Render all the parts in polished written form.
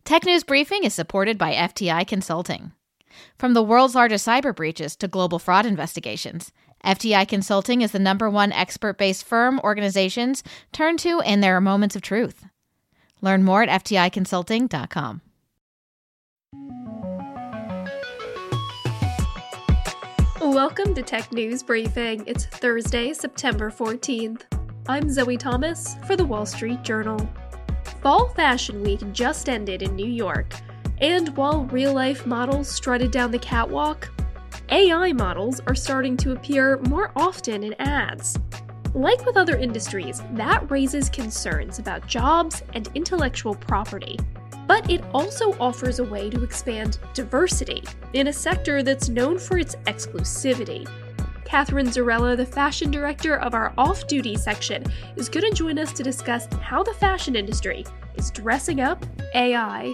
Tech News Briefing is supported by FTI Consulting. From the world's largest cyber breaches to global fraud investigations, FTI Consulting is the #1 expert-based firm organizations turn to in their moments of truth. Learn more at fticonsulting.com. Welcome to Tech News Briefing. It's Thursday, September 14th. I'm Zoe Thomas for The Wall Street Journal. Fall Fashion Week just ended in New York, and while real-life models strutted down the catwalk, AI models are starting to appear more often in ads. Like with other industries, that raises concerns about jobs and intellectual property. But it also offers a way to expand diversity in a sector that's known for its exclusivity. Catherine Zarella, the fashion director of our off-duty section, is going to join us to discuss how the fashion industry is dressing up AI.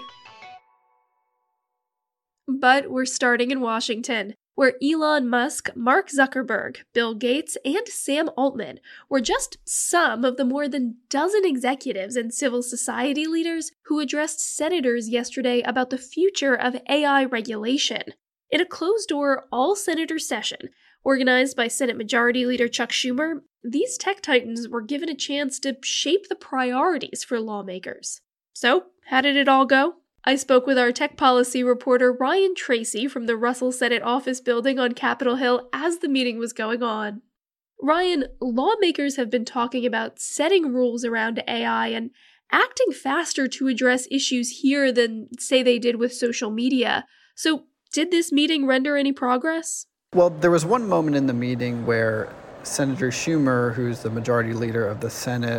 But we're starting in Washington, where Elon Musk, Mark Zuckerberg, Bill Gates, and Sam Altman were just some of the more than dozen executives and civil society leaders who addressed senators yesterday about the future of AI regulation. In a closed-door, all-senator session, organized by Senate Majority Leader Chuck Schumer, these tech titans were given a chance to shape the priorities for lawmakers. So, how did it all go? I spoke with our tech policy reporter Ryan Tracy from the Russell Senate Office Building on Capitol Hill as the meeting was going on. Ryan, lawmakers have been talking about setting rules around AI and acting faster to address issues here than, say, they did with social media. So, did this meeting render any progress? Well, there was one moment in the meeting where Senator Schumer, who's the majority leader of the Senate,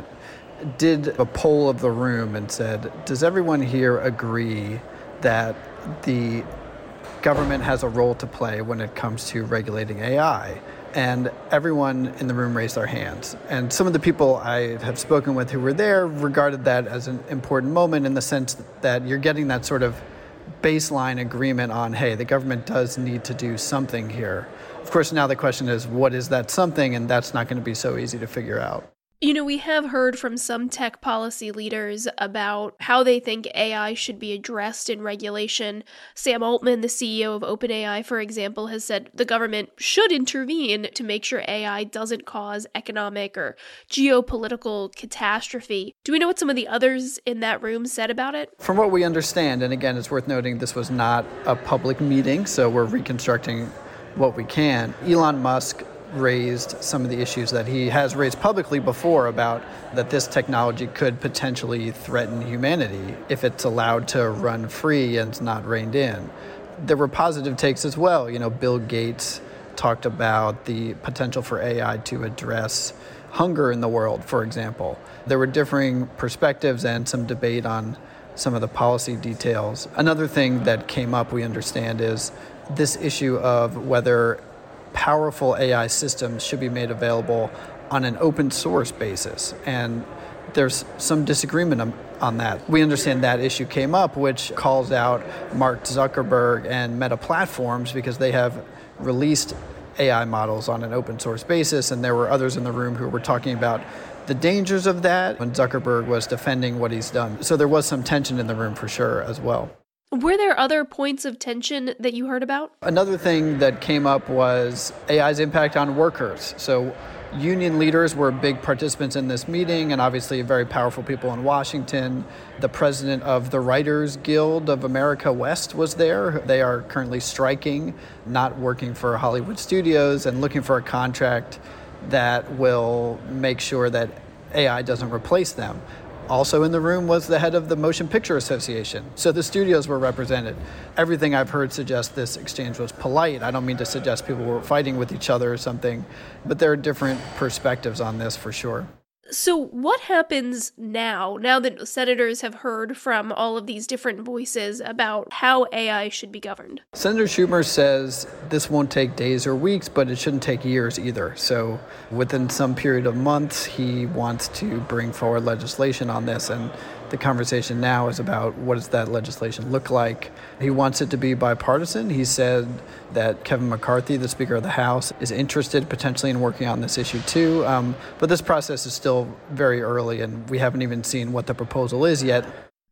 did a poll of the room and said, does everyone here agree that the government has a role to play when it comes to regulating AI? And everyone in the room raised their hands. And some of the people I have spoken with who were there regarded that as an important moment in the sense that you're getting that sort of baseline agreement on, hey, the government does need to do something here. Of course, now the question is, what is that something? And that's not going to be so easy to figure out. You know, we have heard from some tech policy leaders about how they think AI should be addressed in regulation. Sam Altman, the CEO of OpenAI, for example, has said the government should intervene to make sure AI doesn't cause economic or geopolitical catastrophe. Do we know what some of the others in that room said about it? From what we understand, and again, it's worth noting this was not a public meeting, so we're reconstructing what we can. Elon Musk raised some of the issues that he has raised publicly before about that this technology could potentially threaten humanity if it's allowed to run free and it's not reined in. There were positive takes as well. You know, Bill Gates talked about the potential for AI to address hunger in the world, for example. There were differing perspectives and some debate on some of the policy details. Another thing that came up, we understand, is this issue of whether powerful AI systems should be made available on an open source basis. And there's some disagreement on that. We understand that issue came up, which calls out Mark Zuckerberg and Meta Platforms because they have released AI models on an open source basis. And there were others in the room who were talking about the dangers of that when Zuckerberg was defending what he's done. So there was some tension in the room for sure as well. Were there other points of tension that you heard about? Another thing that came up was AI's impact on workers. So union leaders were big participants in this meeting and obviously very powerful people in Washington. The president of the Writers Guild of America West was there. They are currently striking, not working for Hollywood studios and looking for a contract that will make sure that AI doesn't replace them. Also in the room was the head of the Motion Picture Association. So the studios were represented. Everything I've heard suggests this exchange was polite. I don't mean to suggest people were fighting with each other or something, but there are different perspectives on this for sure. So what happens now that senators have heard from all of these different voices about how AI should be governed? Senator Schumer says this won't take days or weeks, but it shouldn't take years either. So within some period of months, he wants to bring forward legislation on this. And the conversation now is about what does that legislation look like. He wants it to be bipartisan. He said that Kevin McCarthy, the Speaker of the House, is interested potentially in working on this issue too. But this process is still very early and we haven't even seen what the proposal is yet.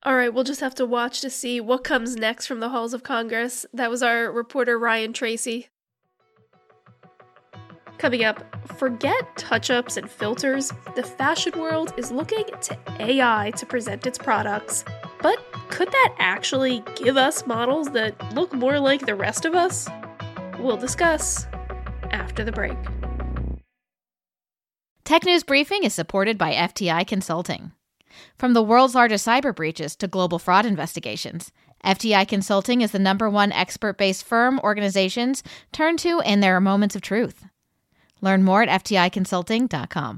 All right, we'll just have to watch to see what comes next from the halls of Congress. That was our reporter Ryan Tracy. Coming up, forget touch-ups and filters. The fashion world is looking to AI to present its products. But could that actually give us models that look more like the rest of us? We'll discuss after the break. Tech News Briefing is supported by FTI Consulting. From the world's largest cyber breaches to global fraud investigations, FTI Consulting is the #1 expert-based firm organizations turn to in their moments of truth. Learn more at fticonsulting.com.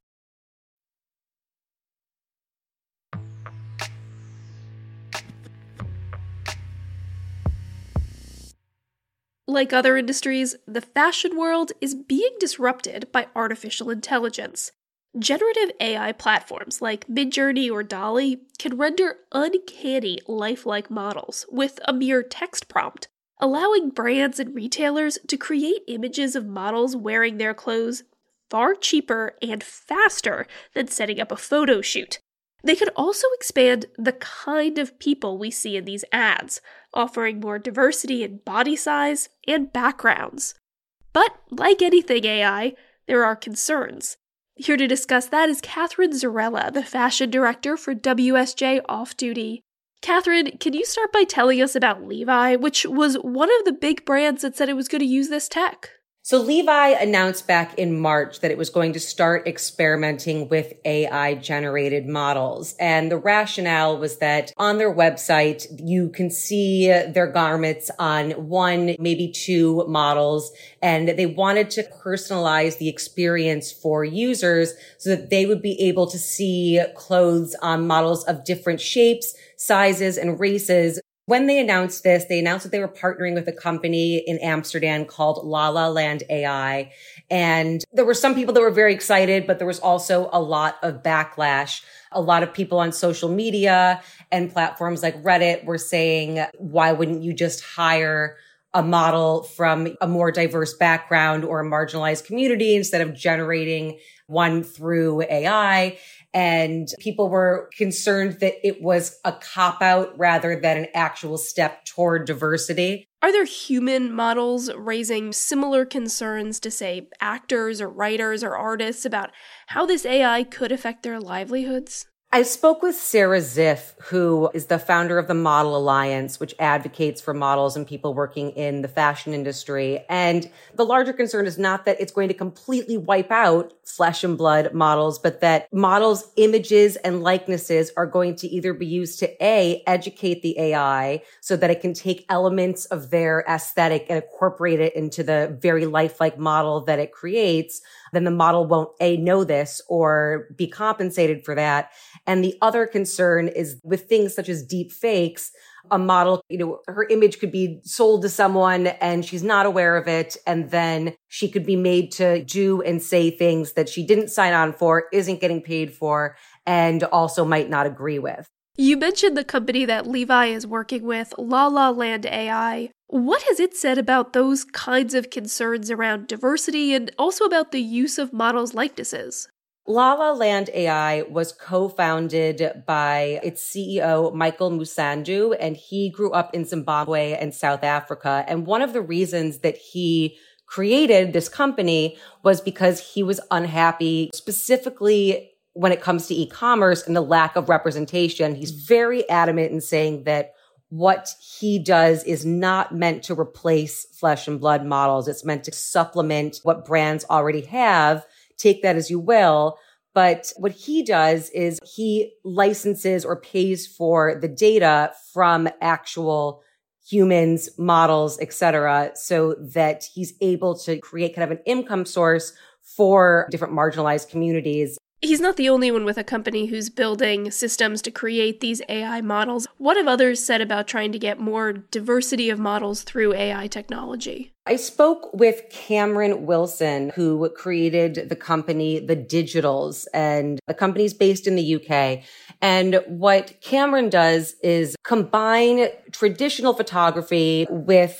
Like other industries, the fashion world is being disrupted by artificial intelligence. Generative AI platforms like Midjourney or DALL-E can render uncanny lifelike models with a mere text prompt, allowing brands and retailers to create images of models wearing their clothes far cheaper and faster than setting up a photo shoot. They can also expand the kind of people we see in these ads, offering more diversity in body size and backgrounds. But like anything AI, there are concerns. Here to discuss that is Catherine Zarella, the fashion director for WSJ Off Duty. Catherine, can you start by telling us about Levi, which was one of the big brands that said it was going to use this tech? So Levi announced back in March that it was going to start experimenting with AI-generated models. And the rationale was that on their website, you can see their garments on 1, maybe 2 models, and they wanted to personalize the experience for users so that they would be able to see clothes on models of different shapes, sizes, and races. When they announced this, they announced that they were partnering with a company in Amsterdam called La La Land AI. And there were some people that were very excited, but there was also a lot of backlash. A lot of people on social media and platforms like Reddit were saying, why wouldn't you just hire a model from a more diverse background or a marginalized community instead of generating one through AI? And people were concerned that it was a cop-out rather than an actual step toward diversity. Are there human models raising similar concerns to, say, actors or writers or artists about how this AI could affect their livelihoods? I spoke with Sarah Ziff, who is the founder of the Model Alliance, which advocates for models and people working in the fashion industry. And the larger concern is not that it's going to completely wipe out flesh and blood models, but that models' images and likenesses are going to either be used to A, educate the AI so that it can take elements of their aesthetic and incorporate it into the very lifelike model that it creates. Then the model won't A, know this or be compensated for that. And the other concern is with things such as deep fakes, a model, her image could be sold to someone and she's not aware of it. And then she could be made to do and say things that she didn't sign on for, isn't getting paid for, and also might not agree with. You mentioned the company that Levi is working with, La La Land AI. What has it said about those kinds of concerns around diversity and also about the use of models' likenesses? La La Land AI was co-founded by its CEO, Michael Musandu, and he grew up in Zimbabwe and South Africa. And one of the reasons that he created this company was because he was unhappy, specifically when it comes to e-commerce and the lack of representation. He's very adamant in saying that what he does is not meant to replace flesh and blood models. It's meant to supplement what brands already have. Take that as you will. But what he does is he licenses or pays for the data from actual humans, models, etc., so that he's able to create kind of an income source for different marginalized communities. He's not the only one with a company who's building systems to create these AI models. What have others said about trying to get more diversity of models through AI technology? I spoke with Cameron Wilson, who created the company The Digitals, and the company's based in the UK. And what Cameron does is combine traditional photography with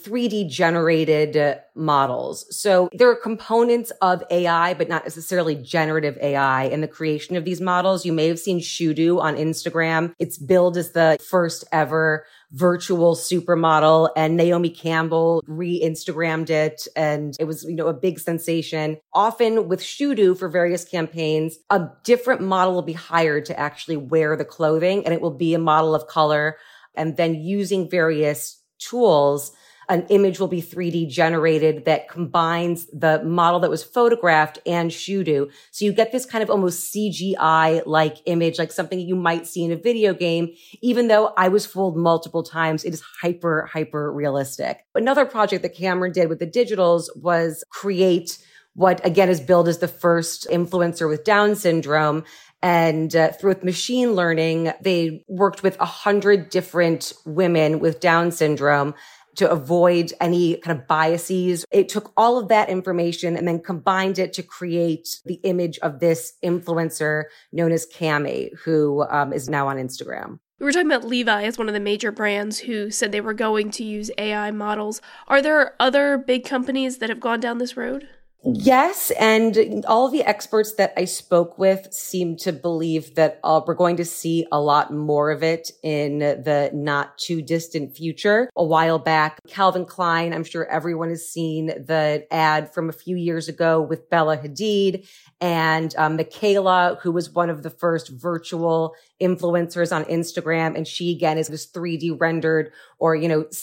3D generated models. So there are components of AI, but not necessarily generative AI in the creation of these models. You may have seen Shudu on Instagram. It's billed as the first ever virtual supermodel, and Naomi Campbell re-Instagrammed it, and it was, a big sensation. Often with Shudu for various campaigns, a different model will be hired to actually wear the clothing, and it will be a model of color. And then using various tools, an image will be 3D generated that combines the model that was photographed and Shudu. So you get this kind of almost CGI-like image, like something you might see in a video game. Even though I was fooled multiple times, it is hyper realistic. Another project that Cameron did with the digitals was create what, again, is billed as the first influencer with Down syndrome. And through machine learning, they worked with 100 different women with Down syndrome to avoid any kind of biases. It took all of that information and then combined it to create the image of this influencer known as Cami, who is now on Instagram. We were talking about Levi as one of the major brands who said they were going to use AI models. Are there other big companies that have gone down this road? Yes, and all of the experts that I spoke with seem to believe that we're going to see a lot more of it in the not too distant future. A while back, Calvin Klein, I'm sure everyone has seen the ad from a few years ago with Bella Hadid and Michaela, who was one of the first virtual influencers on Instagram. And she, again, is this 3D rendered or,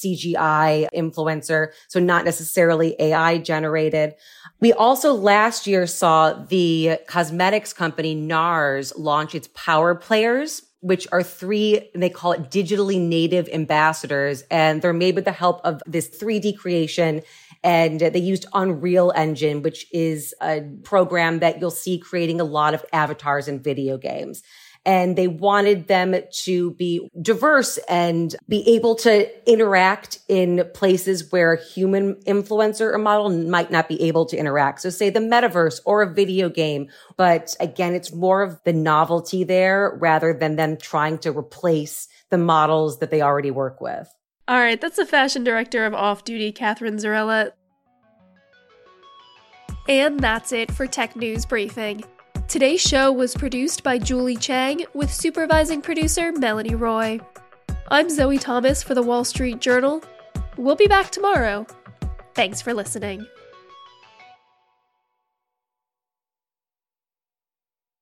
CGI influencer. So not necessarily AI generated. We also last year saw the cosmetics company NARS launch its Power Players, which are 3, they call it digitally native ambassadors. And they're made with the help of this 3D creation. And they used Unreal Engine, which is a program that you'll see creating a lot of avatars in video games. And they wanted them to be diverse and be able to interact in places where a human influencer or model might not be able to interact. So say the metaverse or a video game. But again, it's more of the novelty there rather than them trying to replace the models that they already work with. All right, that's the fashion director of Off Duty, Catherine Zarella. And that's it for Tech News Briefing. Today's show was produced by Julie Chang with supervising producer Melanie Roy. I'm Zoe Thomas for the Wall Street Journal. We'll be back tomorrow. Thanks for listening.